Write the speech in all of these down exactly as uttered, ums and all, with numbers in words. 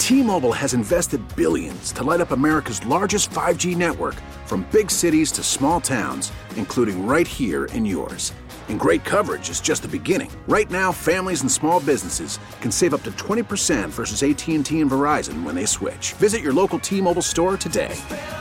T-Mobile has invested billions to light up America's largest five G network, from big cities to small towns, including right here in yours. And great coverage is just the beginning. Right now, families and small businesses can save up to twenty percent versus A T and T and Verizon when they switch. Visit your local T-Mobile store today.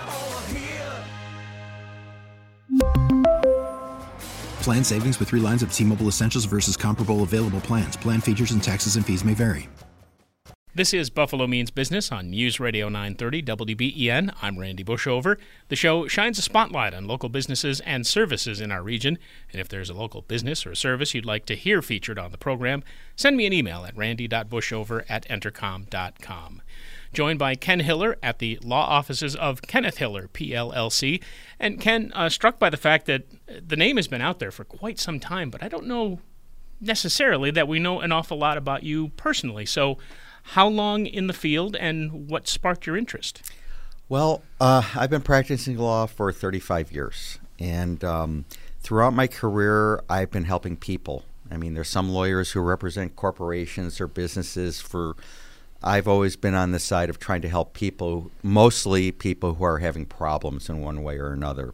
Plan savings with three lines of T-Mobile Essentials versus comparable available plans. Plan features and taxes and fees may vary. This is Buffalo Means Business on News Radio nine thirty W B E N. I'm Randy Bushover. The show shines a spotlight on local businesses and services in our region. And if there's a local business or service you'd like to hear featured on the program, send me an email at randy dot bushover at entercom dot com. Joined by Ken Hiller at the law offices of Kenneth Hiller, P L L C. And Ken, uh, struck by the fact that the name has been out there for quite some time, but I don't know necessarily that we know an awful lot about you personally. So how long in the field and what sparked your interest? Well, uh, I've been practicing law for thirty-five years. And um, throughout my career, I've been helping people. I mean, there's some lawyers who represent corporations or businesses for I've always been on the side of trying to help people, mostly people who are having problems in one way or another.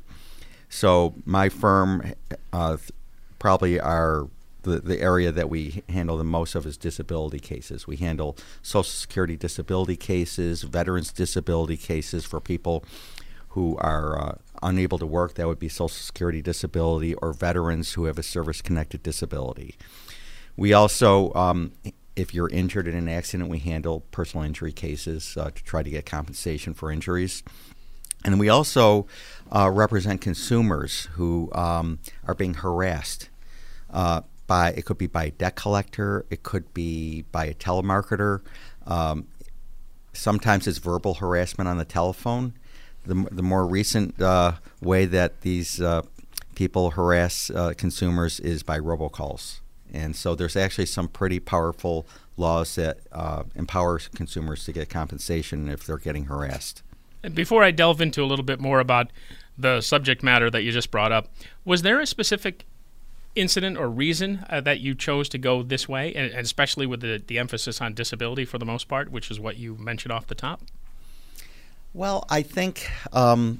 So my firm uh, probably are the, the area that we handle the most of is disability cases. We handle Social Security disability cases, veterans disability cases for people who are uh, unable to work. That would be Social Security disability, or veterans who have a service-connected disability. We also um, if you're injured in an accident, we handle personal injury cases uh, to try to get compensation for injuries. And we also uh, represent consumers who um, are being harassed uh, by, it could be by a debt collector, it could be by a telemarketer. Um, sometimes it's verbal harassment on the telephone. The, the more recent uh, way that these uh, people harass uh, consumers is by robocalls. And so there's actually some pretty powerful laws that uh, empower consumers to get compensation if they're getting harassed. And before I delve into a little bit more about the subject matter that you just brought up, was there a specific incident or reason uh, that you chose to go this way, and, and especially with the, the emphasis on disability for the most part, which is what you mentioned off the top? Well, I think um,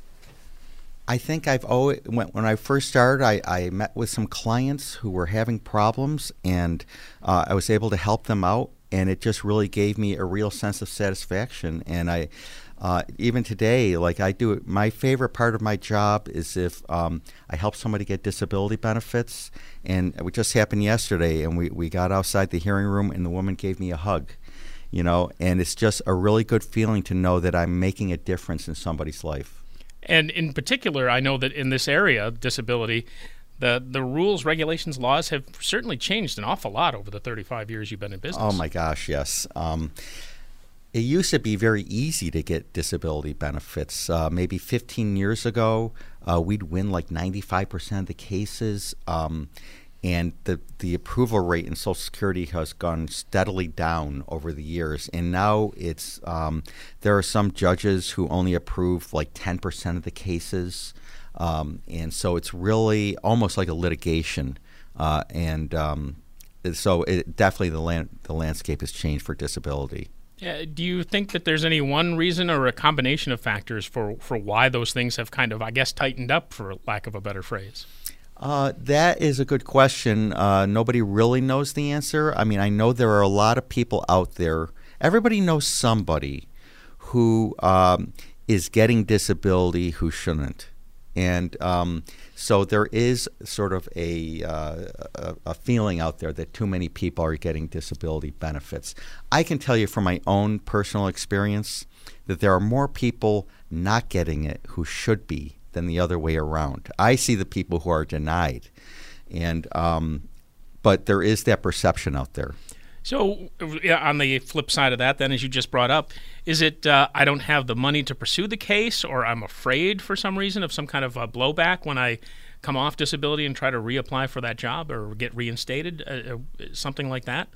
I think I've always when, when I first started, I, I met with some clients who were having problems, and uh, I was able to help them out, and it just really gave me a real sense of satisfaction. And I uh, even today, like I do, my favorite part of my job is if um, I help somebody get disability benefits. And it just happened yesterday, and we, we got outside the hearing room, and the woman gave me a hug. You know, and it's just a really good feeling to know that I'm making a difference in somebody's life. And in particular, I know that in this area, disability, the the rules, regulations, laws have certainly changed an awful lot over the thirty-five years you've been in business. Oh, my gosh, yes. Um, it used to be very easy to get disability benefits. Uh, maybe fifteen years ago, uh, we'd win like ninety-five percent of the cases. Um And the, the approval rate in Social Security has gone steadily down over the years. And now it's um, there are some judges who only approve like ten percent of the cases. Um, and so it's really almost like a litigation. Uh, and um, so it, definitely the, land, the landscape has changed for disability. Uh, do you think that there's any one reason or a combination of factors for, for why those things have kind of, I guess, tightened up, for lack of a better phrase? Uh, that is a good question. Uh, nobody really knows the answer. I mean, I know there are a lot of people out there. Everybody knows somebody who um, is getting disability who shouldn't. And um, so there is sort of a, uh, a, a feeling out there that too many people are getting disability benefits. I can tell you from my own personal experience that there are more people not getting it who should be than the other way around. I see the people who are denied, and um, but there is that perception out there. So yeah, on the flip side of that, then, as you just brought up, is it uh, I don't have the money to pursue the case, or I'm afraid for some reason of some kind of a blowback when I come off disability and try to reapply for that job or get reinstated, uh, something like that?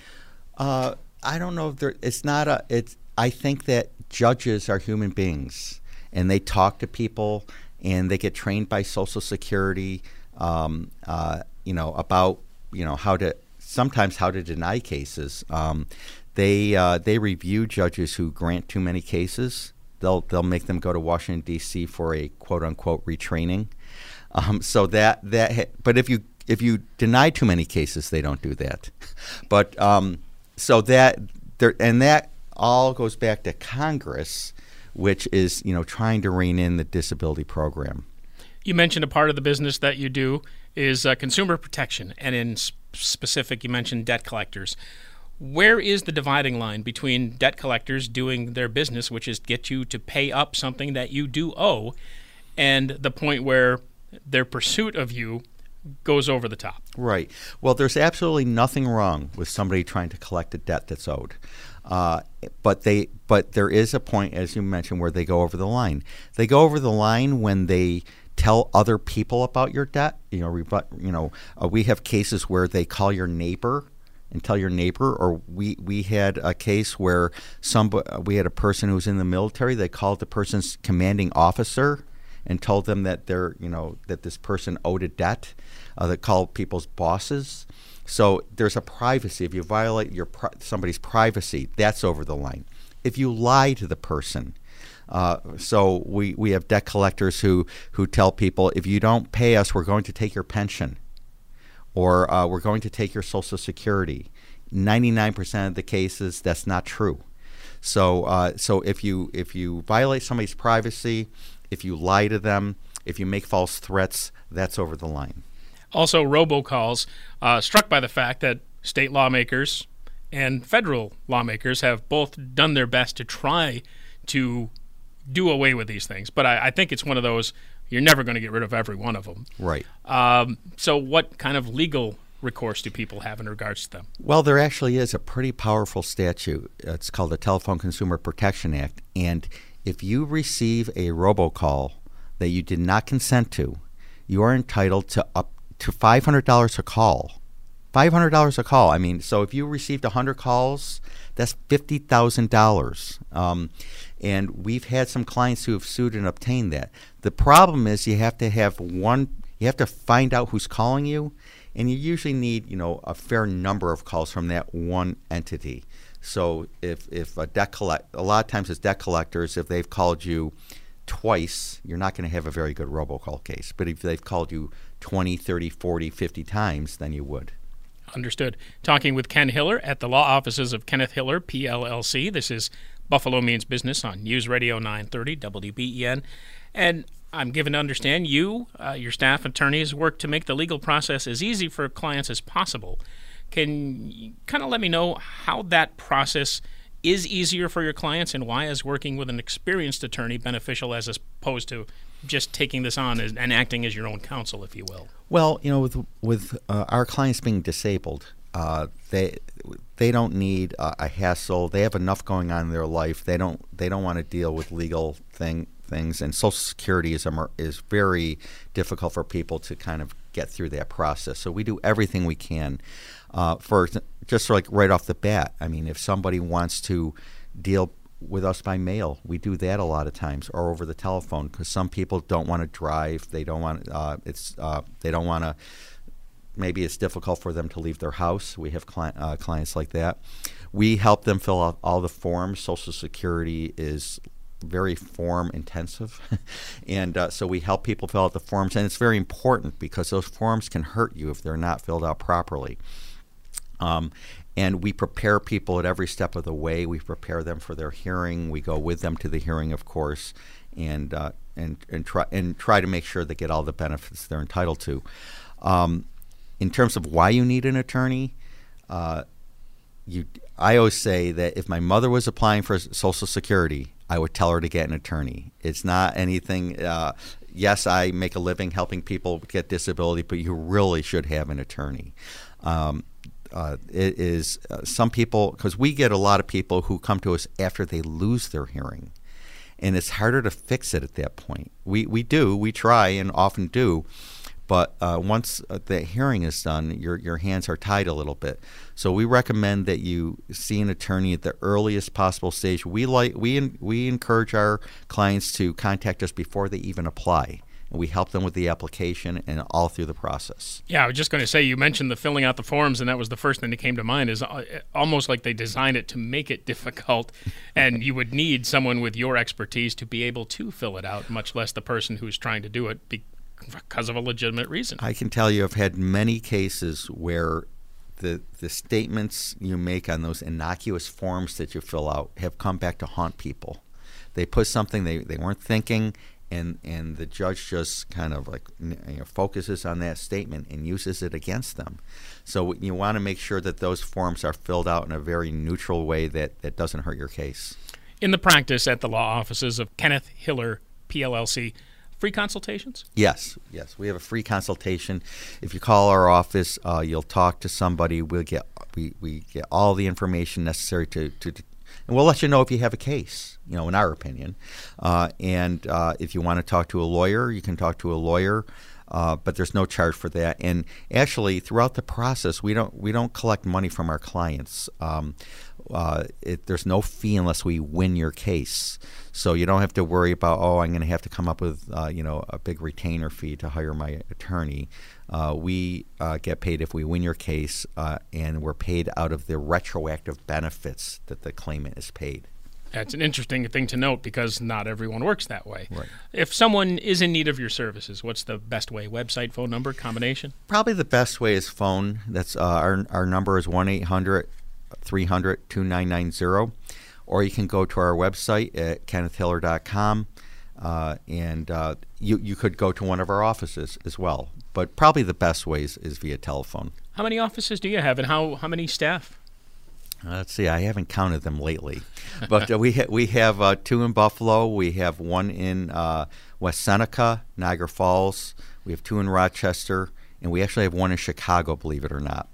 Uh, I don't know if there. It's not a. It's. I think that judges are human beings, and they talk to people. And they get trained by Social Security, um, uh, you know, about, you know, how to, sometimes how to deny cases. Um, they uh, they review judges who grant too many cases. They'll they'll make them go to Washington D C for a quote unquote retraining. Um, so that that ha- but if you if you deny too many cases, they don't do that. But um, so that there and that all goes back to Congress, which is you know trying to rein in the disability program. You mentioned a part of the business that you do is uh, consumer protection, and in sp- specific, you mentioned debt collectors. Where is the dividing line between debt collectors doing their business, which is get you to pay up something that you do owe, and the point where their pursuit of you goes over the top? Right. Well, there's absolutely nothing wrong with somebody trying to collect a debt that's owed. Uh, but they, but there is a point, as you mentioned, where they go over the line. They go over the line when they tell other people about your debt. You know, rebut, you know, uh, we have cases where they call your neighbor and tell your neighbor, or we, we had a case where some we had a person who was in the military. They called the person's commanding officer and told them that they're you know that this person owed a debt. Uh, they called people's bosses. So there's a privacy. If you violate your pri- somebody's privacy, that's over the line. If you lie to the person. Uh, so we, we have debt collectors who, who tell people, if you don't pay us, we're going to take your pension, or uh, we're going to take your Social Security. ninety-nine percent of the cases, that's not true. So uh, so if you if you violate somebody's privacy, if you lie to them, if you make false threats, that's over the line. Also, robocalls, uh, struck by the fact that state lawmakers and federal lawmakers have both done their best to try to do away with these things. But I, I think it's one of those, you're never going to get rid of every one of them. Right. Um, so what kind of legal recourse do people have in regards to them? Well, there actually is a pretty powerful statute. It's called the Telephone Consumer Protection Act. And if you receive a robocall that you did not consent to, you are entitled to up to five hundred dollars a call. five hundred dollars a call. I mean, so if you received one hundred calls, that's fifty thousand dollars. Um, and we've had some clients who have sued and obtained that. The problem is you have to have one, you have to find out who's calling you, and you usually need, you know, a fair number of calls from that one entity. So if, if a debt collect, a lot of times it's debt collectors, if they've called you twice, you're not going to have a very good robocall case. But if they've called you twenty, thirty, forty, fifty times, then you would. Understood. Talking with Ken Hiller at the law offices of Kenneth Hiller, P L L C. This is Buffalo Means Business on News Radio nine thirty W B E N. And I'm given to understand you, uh, your staff attorneys, work to make the legal process as easy for clients as possible. Can you kind of let me know how that process is easier for your clients, and why is working with an experienced attorney beneficial as opposed to just taking this on as, and acting as your own counsel, if you will? Well, you know, with with uh, our clients being disabled, uh, they they don't need uh, a hassle. They have enough going on in their life. They don't they don't want to deal with legal thing things. And Social Security is a, is very difficult for people to kind of get through that process. So we do everything we can. Uh, for just like right off the bat, I mean, if somebody wants to deal with us by mail, we do that a lot of times, or over the telephone, because some people don't want to drive. They don't want uh, it's uh, they don't want to. Maybe it's difficult for them to leave their house. We have cli- uh, clients like that. We help them fill out all the forms. Social Security is very form intensive, and uh, so we help people fill out the forms, and it's very important because those forms can hurt you if they're not filled out properly. Um, and we prepare people at every step of the way. We prepare them for their hearing. We go with them to the hearing, of course, and uh, and and try and try to make sure they get all the benefits they're entitled to. Um, in terms of why you need an attorney, uh, you I always say that if my mother was applying for Social Security, I would tell her to get an attorney. It's not anything. Uh, yes, I make a living helping people get disability, but you really should have an attorney. Um, Uh, it is uh, some people, because we get a lot of people who come to us after they lose their hearing, and it's harder to fix it at that point. We we do, we try and often do, but uh, once uh, the hearing is done, your your hands are tied a little bit. So we recommend that you see an attorney at the earliest possible stage. We like we we encourage our clients to contact us before they even apply. and we help them with the application and all through the process. Yeah, I was just going to say, you mentioned the filling out the forms, and that was the first thing that came to mind, is almost like they designed it to make it difficult, and you would need someone with your expertise to be able to fill it out, much less the person who's trying to do it because of a legitimate reason. I can tell you I've had many cases where the the statements you make on those innocuous forms that you fill out have come back to haunt people. They put something they, they weren't thinking, and, and the judge just kind of like you know, focuses on that statement and uses it against them. So you want to make sure that those forms are filled out in a very neutral way that, that doesn't hurt your case. In the practice at the law offices of Kenneth Hiller, P L L C, free consultations? Yes, yes. We have a free consultation. If you call our office, uh, you'll talk to somebody. We'll get we, we get all the information necessary to, to, to and we'll let you know if you have a case, you know, in our opinion. Uh, and uh, if you want to talk to a lawyer, you can talk to a lawyer. Uh, but there's no charge for that. And actually, throughout the process, we don't we don't collect money from our clients. Um, uh, it, there's no fee unless we win your case. So you don't have to worry about, oh, I'm going to have to come up with uh, you know a big retainer fee to hire my attorney. Uh, we uh, get paid if we win your case, uh, and we're paid out of the retroactive benefits that the claimant is paid. That's an interesting thing to note because not everyone works that way. Right. If someone is in need of your services, what's the best way? Website, phone number, combination? Probably the best way is phone. That's uh, our our number is one eight hundred three hundred two nine nine zero, or you can go to our website at kenneth hiller dot com, uh, and uh, you you could go to one of our offices as well. But probably the best way is, is via telephone. How many offices do you have, and how how many staff? Uh, let's see. I haven't counted them lately, but uh, we ha- we have uh, two in Buffalo. We have one in uh, West Seneca, Niagara Falls. We have two in Rochester, and we actually have one in Chicago. Believe it or not,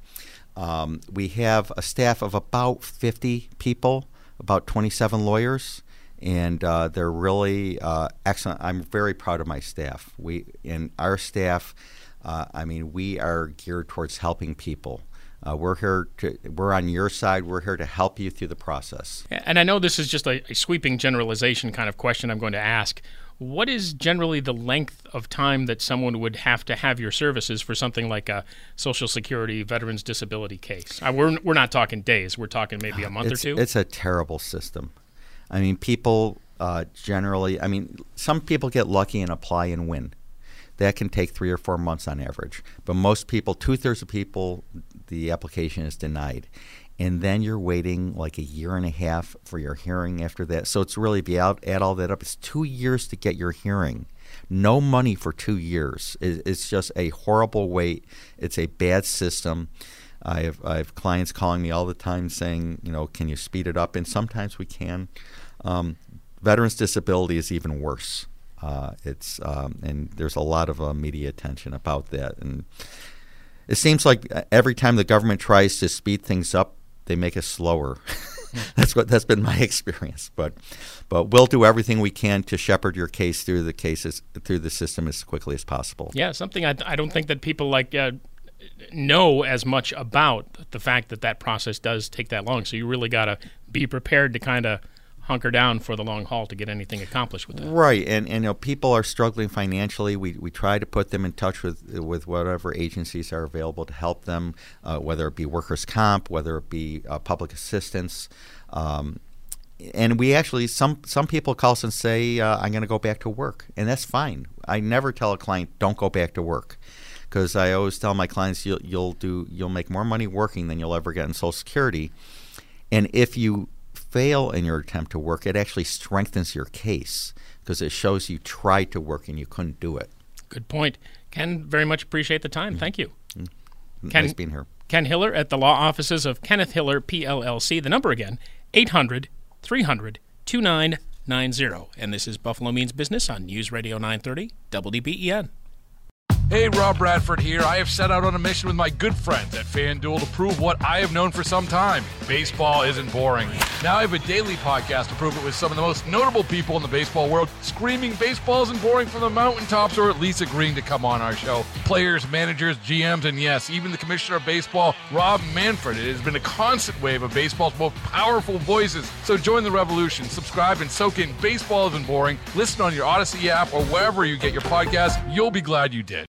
um, we have a staff of about fifty people, about twenty-seven lawyers, and uh, they're really uh, excellent. I'm very proud of my staff. We and our staff. Uh, I mean, we are geared towards helping people. Uh, we're here to, we're on your side. We're here to help you through the process. And I know this is just a, a sweeping generalization kind of question I'm going to ask. What is generally the length of time that someone would have to have your services for something like a Social Security Veterans Disability case? Uh, we're we're not talking days. We're talking maybe a month it's, or two. It's a terrible system. I mean, people uh, generally. I mean, some people get lucky and apply and win. That can take three or four months on average. But most people, two-thirds of people, the application is denied. And then you're waiting like a year and a half for your hearing after that. So it's really, if you add, add all that up, it's two years to get your hearing. No money for two years. It, it's just a horrible wait. It's a bad system. I have, I have clients calling me all the time saying, you know, can you speed it up? And sometimes we can. Um, veterans disability is even worse. Uh, it's um, and there's a lot of uh, media attention about that, and it seems like every time the government tries to speed things up, they make us slower. That's what that's been my experience. But but we'll do everything we can to shepherd your case through the cases through the system as quickly as possible. Yeah, something I, I don't think that people like uh, know as much about, the fact that that process does take that long. So you really got to be prepared to kind of hunker down for the long haul to get anything accomplished with that. Right, and, and you know, people are struggling financially. We we try to put them in touch with with whatever agencies are available to help them, uh, whether it be workers' comp, whether it be uh, public assistance. Um, and we actually, some some people call us and say, uh, I'm going to go back to work, and that's fine. I never tell a client, don't go back to work, because I always tell my clients, you'll, you'll do you'll make more money working than you'll ever get in Social Security. And if you fail in your attempt to work, it actually strengthens your case because it shows you tried to work and you couldn't do it. Good point. Ken, very much appreciate the time. Mm-hmm. Thank you. Mm-hmm. Ken, nice being here. Ken Hiller at the law offices of Kenneth Hiller, P L L C. The number again, eight hundred three hundred two nine nine zero. And this is Buffalo Means Business on News Radio nine thirty W B E N. Hey, Rob Bradford here. I have set out on a mission with my good friends at FanDuel to prove what I have known for some time. Baseball isn't boring. Now I have a daily podcast to prove it with some of the most notable people in the baseball world, screaming baseball isn't boring from the mountaintops, or at least agreeing to come on our show. Players, managers, G Ms, and yes, even the commissioner of baseball, Rob Manfred. It has been a constant wave of baseball's most powerful voices. So join the revolution. Subscribe and soak in Baseball Isn't Boring. Listen on your Odyssey app or wherever you get your podcasts. You'll be glad you did.